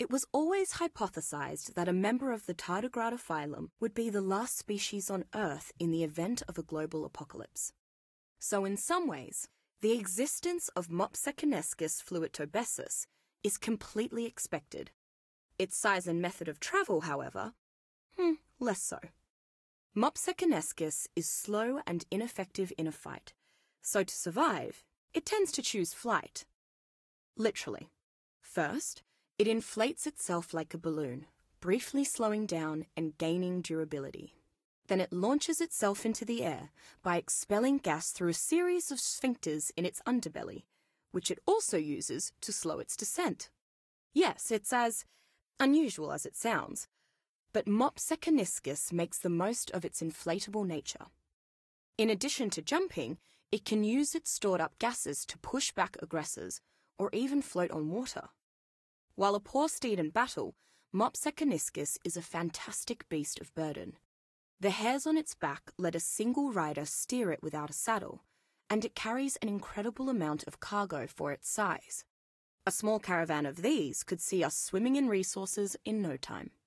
It was always hypothesized that a member of the tardigrade phylum would be the last species on Earth in the event of a global apocalypse. So in some ways, the existence of Mopsekinescus fluitobesus is completely expected. Its size and method of travel, however, less so. Mopsekinescus is slow and ineffective in a fight, so to survive, it tends to choose flight. Literally. First, it inflates itself like a balloon, briefly slowing down and gaining durability. Then it launches itself into the air by expelling gas through a series of sphincters in its underbelly, which it also uses to slow its descent. Yes, it's as unusual as it sounds, but Mopsekinescus makes the most of its inflatable nature. In addition to jumping, it can use its stored-up gases to push back aggressors or even float on water. While a poor steed in battle, Mopsekinescus is a fantastic beast of burden. The hairs on its back let a single rider steer it without a saddle, and it carries an incredible amount of cargo for its size. A small caravan of these could see us swimming in resources in no time.